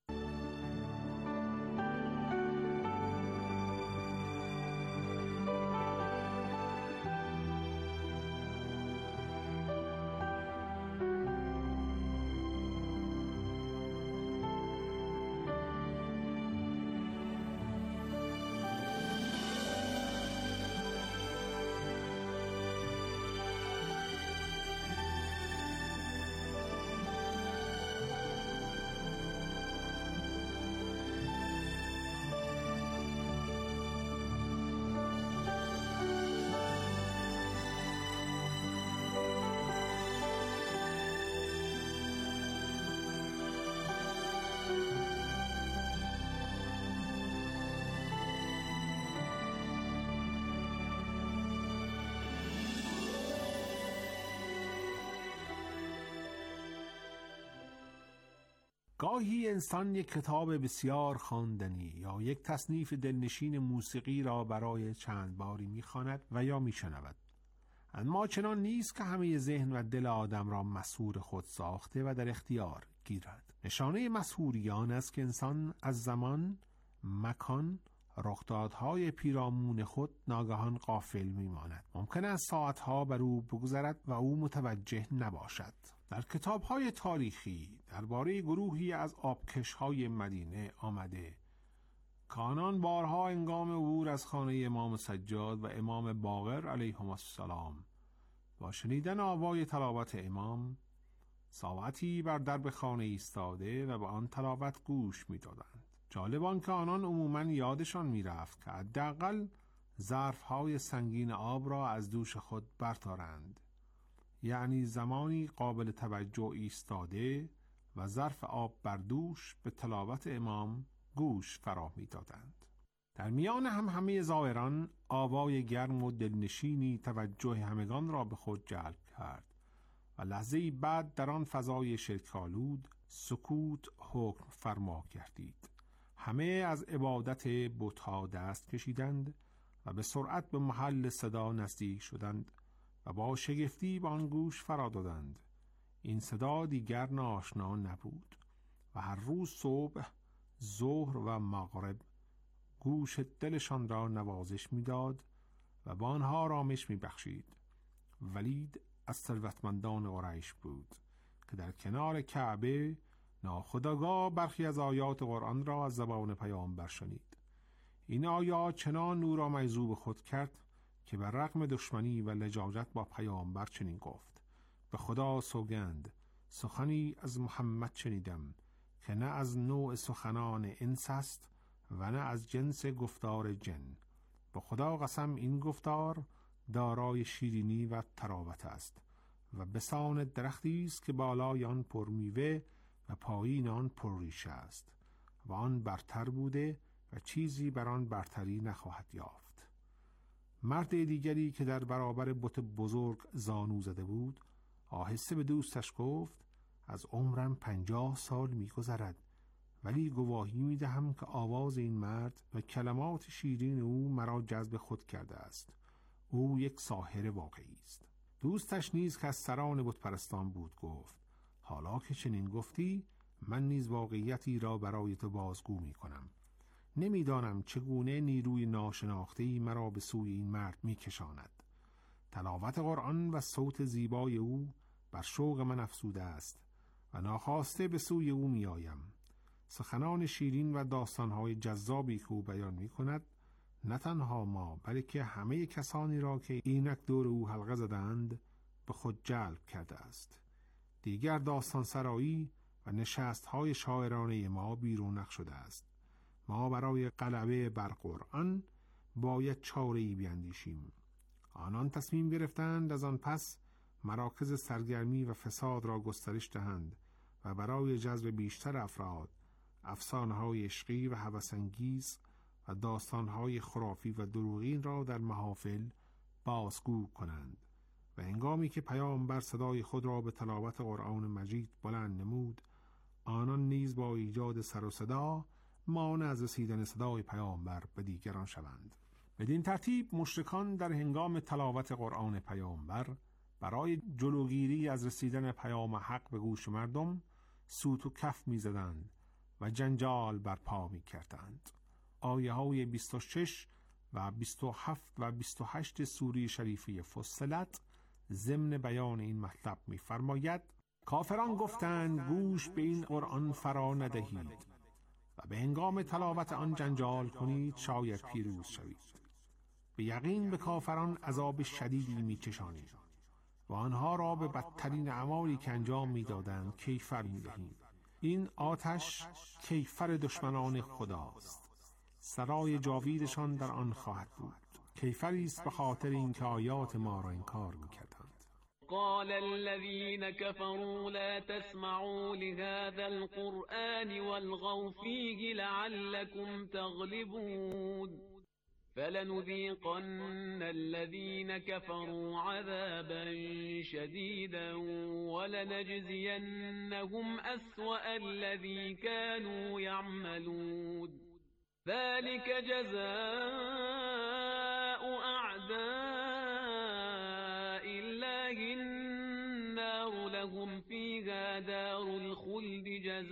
گاهی انسان یک کتاب بسیار خواندنی یا یک تصنیف دلنشین موسیقی را برای چند باری می‌خواند و یا می‌شنود، اما چنان نیست که همه ذهن و دل آدم را مسحور خود ساخته و در اختیار گیرد. نشانه مسحوریان است که انسان از زمان، مکان، رخدادهای پیرامون خود ناگهان غافل می‌ماند. ممکن است ساعتها بر او بگذرد و او متوجه نباشد. در کتاب‌های تاریخی درباره گروهی از آبکش‌های مدینه آمده که آنان بارها هنگام عبور از خانه امام سجاد و امام باقر علیهم السلام با شنیدن آوای تلاوت امام ساعتی بر درب خانه ایستاده و به آن تلاوت گوش می‌دادند. جالب آن که آنان عموماً یادشان می‌رفت که حداقل ظرف‌های سنگین آب را از دوش خود برتارند، یعنی زمانی قابل توجه ایستاده و ظرف آب بر دوش به تلاوت امام گوش فرا می‌دادند. در میان همه زائران آوای گرم و دلنشینی توجه همگان را به خود جلب کرد و لحظه‌ای بعد در آن فضای شرک‌آلود سکوت حکم فرما گردید. همه از عبادت بت‌ها دست کشیدند و به سرعت به محل صدا نزدیک شدند و با شگفتی به آن گوش فرا دادند. این صدا دیگر ناآشنا نبود و هر روز صبح، ظهر و مغرب گوش دلشان را نوازش می‌داد و با آنها آرامش می‌بخشید. ولید از ثروتمندان قریش بود که در کنار کعبه ناخودآگاه برخی از آیات قرآن را از زبان پیامبر شنید. این آیات چنان نورآمیزی به خود کرد که بر رغم دشمنی و لجاجت با پیامبر چنین گفت: به خدا سوگند، سخنی از محمد شنیدم که نه از نوع سخنان انس است و نه از جنس گفتار جن. به خدا قسم این گفتار دارای شیرینی و طراوت است و بسان درختی است که بالای آن پر میوه و پایین آن پر ریشه است و آن برتر بوده و چیزی بر آن برتری نخواهد یافت. مرد دیگری که در برابر بت بزرگ زانو زده بود آهسته به دوستش گفت: از عمرم 50 سال می‌گذرد، ولی گواهی می‌دهم که آواز این مرد و کلمات شیرین او مرا جذب خود کرده است. او یک ساحر واقعی است. دوستش نیز که از سران بت پرستان بود گفت: حالا که چنین گفتی، من نیز واقعیتی را برای تو بازگو می‌کنم. نمی‌دانم چگونه نیروی ناشناخته‌ای مرا به سوی این مرد می‌کشاند. تلاوت قرآن و صوت زیبای او بر شوق من افزوده است و ناخواسته به سوی او می‌آیم. سخنان شیرین و داستان‌های جذابی که او بیان می‌کند نه تنها ما بلکه همه کسانی را که اینک دور او حلقه زدند به خود جلب کرده است. دیگر داستان سرایی و نشست‌های شاعرانه ما بیرونق شده است. ما برای غلبه بر قرآن باید چاره‌ای بیندیشیم. آنان تصمیم گرفتند از آن پس مراکز سرگرمی و فساد را گسترش دهند و برای جذب بیشتر افراد افسانه‌های عشقی و هوس‌انگیز و داستان‌های خرافی و دروغین را در محافل بازگو کنند و هنگامی که پیامبر صدای خود را به تلاوت قرآن مجید بلند نمود، آنان نیز با ایجاد سر و صدا مانع از رسیدن صدای پیامبر به دیگران شوند. بدین ترتیب مشرکان در هنگام تلاوت قرآن پیامبر برای جلوگیری از رسیدن پیام حق به گوش مردم سوت و کف می زدند و جنجال برپا می کردند. آیه های 26 و 27 و 28 سوره شریفه فصلت ضمن بیان این مطلب می فرماید: کافران گفتند گوش به این قرآن فرا ندهید و به هنگام تلاوت آن جنجال کنید شاید پیروز شوید. به یقین به کافران عذاب شدیدی می چشانیم و آنها را به بدترین اعمالی که انجام می دادند کیفر می دهیم. این آتش کیفر دشمنان خداست، سرای جاویدشان در آن خواهد بود. کیفری است به خاطر اینکه آیات ما را انکار می‌کردند. قال الذين كفروا لا تسمعوا لهذا القرآن والغوا فيه لعلكم تغلبون فلنذيقن الذين كفروا عذابا شديدا ولنجزينهم أسوأ الذي كانوا يعملون ذلك جزاء أعداء الله النار لهم فيها دار الخلد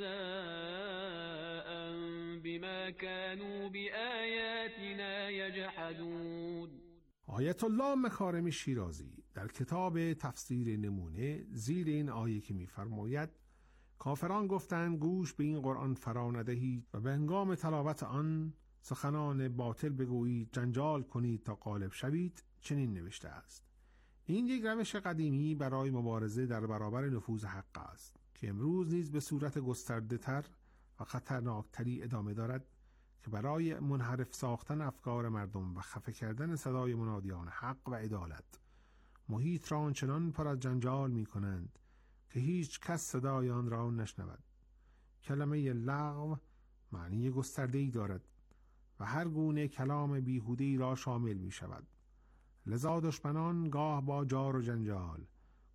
جزاء بما كانوا بآياتنا يجحدون. آیت الله مکارم شیرازی در کتاب تفسیر نمونه زیر این آیه که می‌فرماید کافران گفتند گوش به این قرآن فرا ندهید و به هنگام تلاوت آن سخنان باطل بگویید، جنجال کنید تا غالب شوید، چنین نوشته است. این یک روش قدیمی برای مبارزه در برابر نفوذ حق است که امروز نیز به صورت گسترده تر و خطرناکتری ادامه دارد که برای منحرف ساختن افکار مردم و خفه کردن صدای منادیان حق و عدالت محیط را آنچنان پر از جنجال می کنند که هیچ کس صدای آن را نشنود. کلمه لغو معنی گسترده‌ای دارد و هر گونه کلام بیهوده‌ای را شامل می شود. لذا دشمنان گاه با جار و جنجال،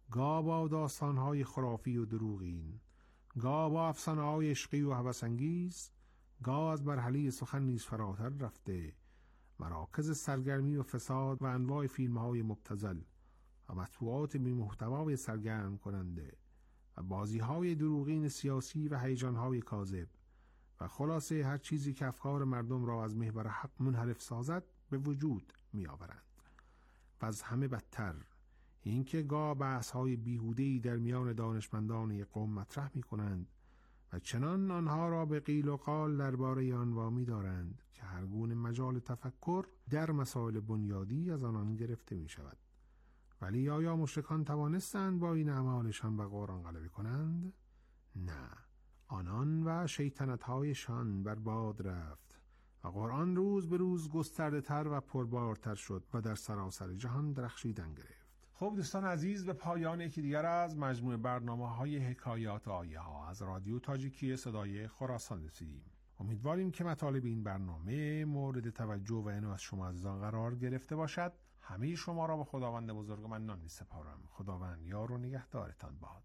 گاه با داستانهای خرافی و دروغین، گاه با افسانه‌های عشقی و هوس‌انگیز، گاه از مرحله سخن نیز فراتر رفته، مراکز سرگرمی و فساد و انواع فیلم‌های مبتذل و مطبوعات بی محتوای سرگرم کننده و بازی‌های دروغین سیاسی و هیجان‌های کاذب و خلاصه هر چیزی که افکار مردم را از محور حق منحرف سازد به وجود می‌آورند. و از همه بدتر اینکه گاه بحث‌های بیهوده‌ای در میان دانشمندان یک قوم مطرح می‌کنند و چنان آنها را به قیل و قال درباره آن وامی دارند که هر گونه مجال تفکر در مسائل بنیادی از آنان گرفته می‌شود. ولی آیا مشرکان توانستند با این اعمالشان به قرآن غلبه کنند؟ نه، آنان و شیطنت‌هایشان برباد رفت و قرآن روز به روز گسترده تر و پربارتر شد و در سراسر جهان درخشیدن گرفت. خب دوستان عزیز، به پایان یکی دیگر از مجموعه برنامه‌های حکایات آیه ها از رادیو تاجیکی صدای خراسان رسیدیم. امیدواریم که مطالب این برنامه مورد توجه و عنایت شما عزیزان قرار گرفته باشد. همه شما را به خداوند بزرگ منان می‌سپارم. خداوند یار و نگهدارتان باد.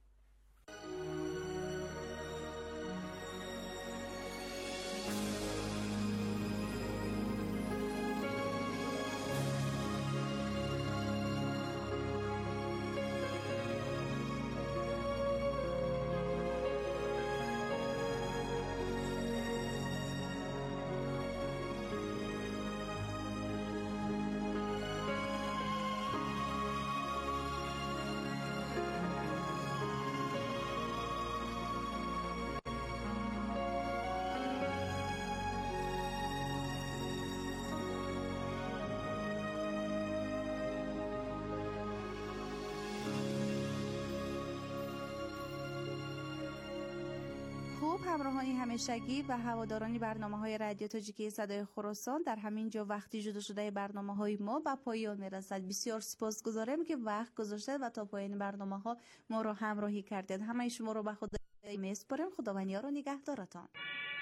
خوب همراهان همیشگی و هواداران برنامه‌های رادیو تاجیکی صدای خراسان، در همین جا وقتی جدا شده برنامه‌های ما به پایان می‌رسد. بسیار سپاسگزارم که وقت گذاشتید و تا پایان برنامه‌ها ما را همراهی کردید. همه شما رو به خدا می‌سپارم. خداوند یار و نگهدارتان.